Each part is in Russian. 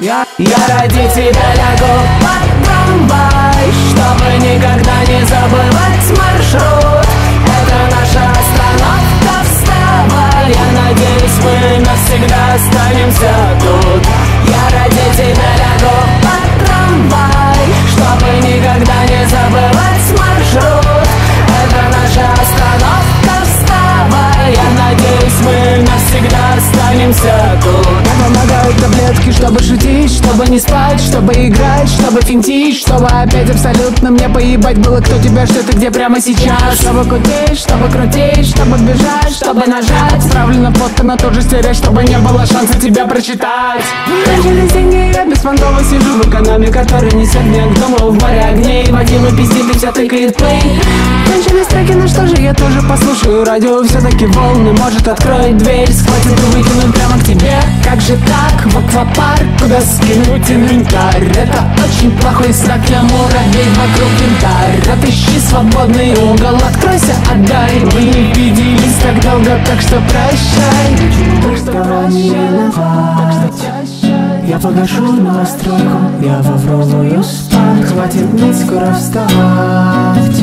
Я ради тебя лягу под трамвай, чтобы никогда не забывать маршрут. Это наша остановка, вставай. Я надеюсь, мы навсегда останемся тут. Я ради тебя лягу под трамвай, чтобы никогда не забывать маршрут. Это наша остановка, вставай. Я надеюсь, мы навсегда останемся тут. Помогают таблетки, чтобы шутить, чтобы не спать, чтобы играть, чтобы финтить, чтобы опять абсолютно мне поебать было, кто тебя ждет и где прямо сейчас. Чтобы кутить, чтобы крутить, чтобы бежать, чтобы нажать. Справлена фотка, но тоже стереть, чтобы не было шанса тебя прочитать. Кончились деньги, я беспонтово сижу в экономе, который несет меня к дому в море огней. Водила пиздит и все тыкает плей. Кончились треки, ну что же, я тоже послушаю радио. Все-таки волны, может, откроет дверь, схватит и выкинуть прямо к тебе. Как же так, в аквапарк, куда скинуть инвентарь? Это очень плохой знак, я муравей вокруг янтарь. Отыщи свободный угол, откройся, отдай. Мы не виделись так долго, так что прощай. Давай не виноват, я погашу новостройку, я во вровую спать. Хватит ныть, скоро вставать.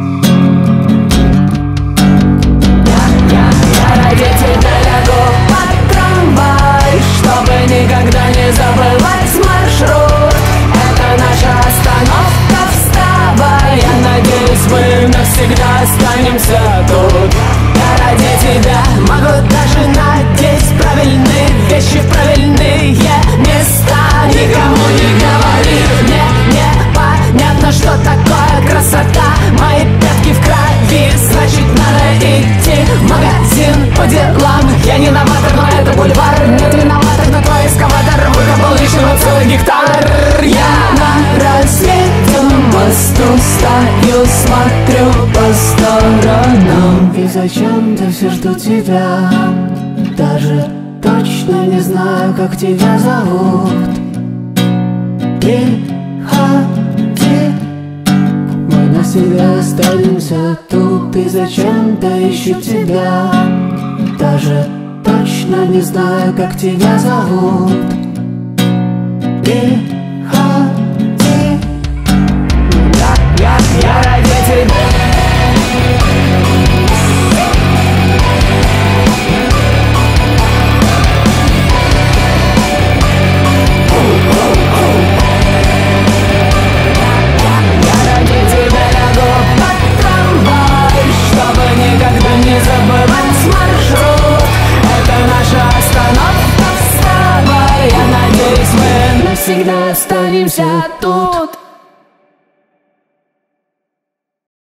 Я ради тебя лягу под трамвай, чтобы никогда не забывать маршрут. Это наша остановка, вставай. Я надеюсь, мы навсегда останемся тут. Я ради тебя могу даже надеть правильные вещи, правильные места. Никому не говори, мне непонятно, что такое красота. Мои пятки в крови, значит надо идти в магазин по делам. Я не новатор, но это бульвар. Нет виноватых, но твой эскаватор выкопал лишнего целый гектар. Я на рассветном мосту стою, смотрю по сторонам. И зачем-то все жду тебя, даже точно не знаю, как тебя зовут. Приходи, мы навсегда останемся тут. И зачем-то ищу тебя, даже точно не знаю, как тебя зовут. Приходи. Я ради тебя. Всегда останемся тут.